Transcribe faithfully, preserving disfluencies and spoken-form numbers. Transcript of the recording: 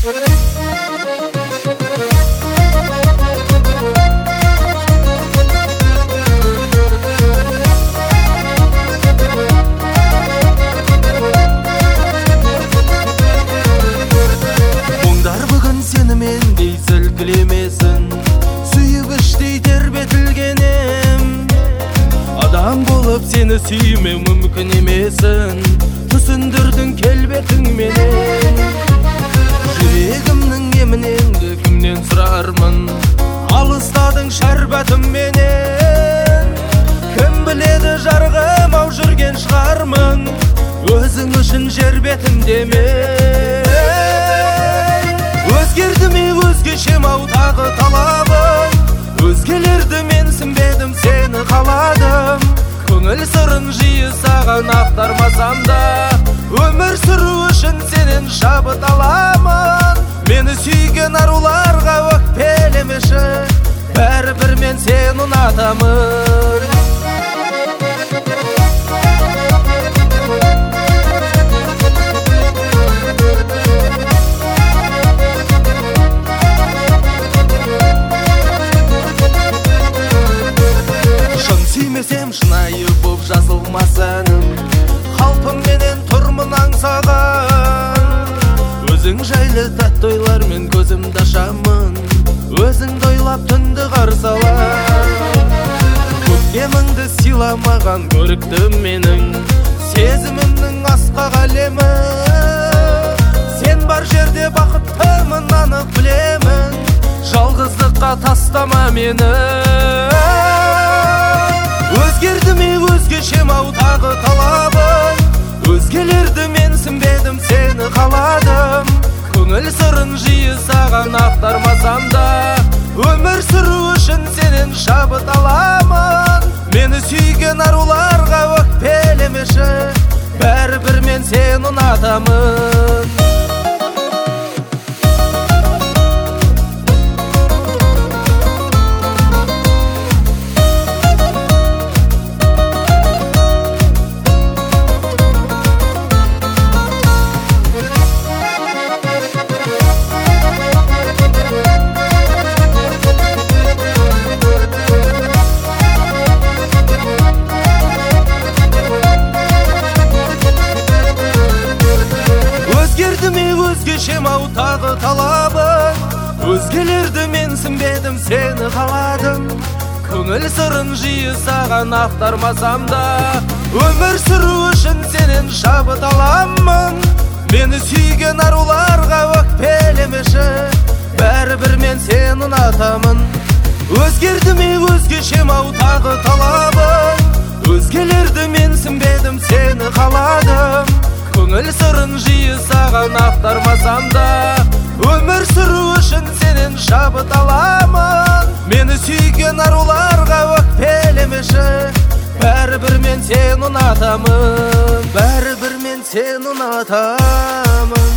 Мұңдар бүгін сенімен дей сілкілемесін, сүйгіштей тербетілгенім. Адам болып сені сүймеу мүмкін емесін, түсіндірдің келбетің менен. Жүрегімнің еміненді кімнен сұрармын, алыстадың шәрбәтім менен. Кім біледі жарғым ау жүрген шығармын, өзің үшін жер бетімде мен. Өзгерді ме өзгешем ау тағы талабым, өзгелерді менсінбедім сені қаладым. Көңіл сырын жиі саған ақтармасам да, өмір сүру үшін сенен шабыт аламын. Мені сүйген аруларға өкпелемеші, бәрібір мен сені ұнатамын. Сүймесем шынайы боп жазылмас әнім, қалпым менен тұрмын аңсаған. Өзің жайлы тәтті ойлармен көзімді ашамын, өзіңді ойлап түнді қарсы алам. Көктеміңді сыйламаған көріктім менің, сезімімнің асқақ әлемі. Сен бар жерде бақыттымын анық білемін, жалғыздыққа тастама мені. Өзгерді ме өзгешем ау тағы талабым, өзгелерді менсінбедім сені қаладым. Көңіл сырын жиі саған ақтармасам да, өмір сүру үшін сенен шабыт аламын. Мені сүйген аруларға өкпелемеші, бәрібір мен сені ұнатамын. Өзгешем ау тағы талабым, өзгелерді менсінбедім сені қаладым. Көңіл сырын жиі саған ақтармасам да, өмір сүру үшін сенен шабыт аламын. Мені сүйген аруларға өкпелемеші, бәрібір мен сені ұнатамын. Өзгерді ме өзгешем ау тағы талабым, өзгелерді менсінбедім сені қаладым. Көңіл сырын жиі саған ақтармасам да, өмір сүру үшін сенен шабыт аламын. Мені сүйген аруларға өкпелемеші, бәрібір мен сені ұнатамын, бәрібір мен сені ұнатамын.